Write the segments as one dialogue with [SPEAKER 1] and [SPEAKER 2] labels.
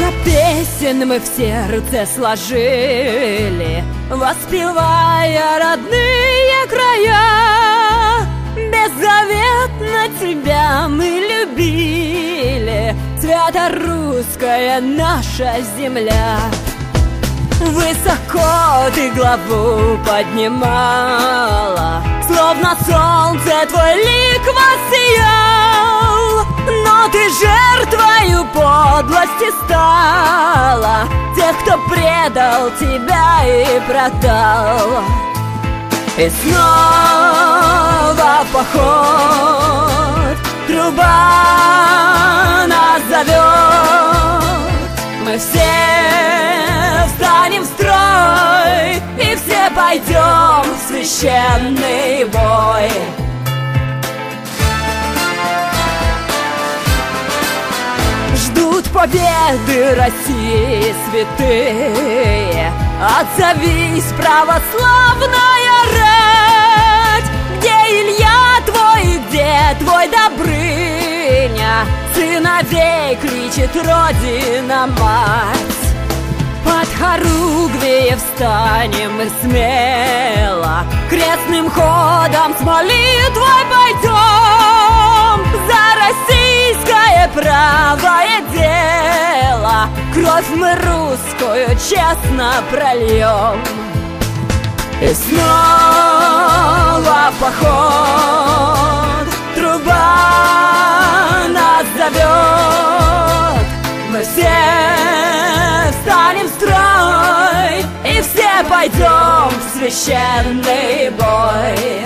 [SPEAKER 1] песен мы в сердце сложили, воспевая родные края. Беззаветно тебя мы любили, свято-русская наша земля. Высоко ты главу поднимала, словно солнце твой лик воссиял. Но ты жертвою подлости стала тех, кто предал тебя и продал. И снова поход, труба нас зовет. Мы все встанем в строй и все пойдем в священный бой. Ждут победы России святые, отзовись, православная рать. Где Илья твой, где твой Добрыня? Сыновей кличет Родина-мать. Под хоругвие встанем мы смело, крестным ходом с молитвой пойдем за российское правое дело. Кровь мы русскую честно прольем. И снова поход, труба нас зовет. Мы все встанем в строй и все пойдем в священный бой.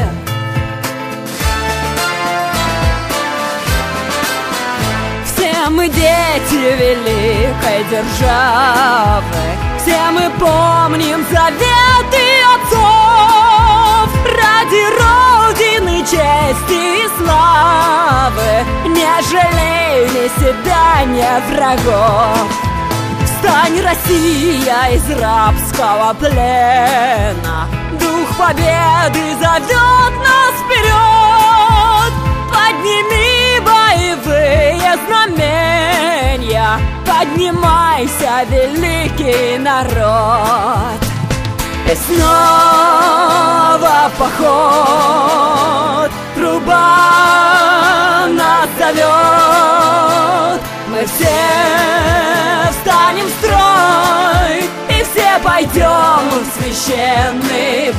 [SPEAKER 1] Все мы дети великой державы, все мы помним заветы отцов. Ради Родины, чести и славы не жалей ни себя, ни врагов. Встань, Россия, из рабского плена, дух победы зовет нас вперед. Подними боевые знамения, поднимайся, великий народ. И снова поход, труба нас зовет. Мы все встанем в строй и все пойдем в священный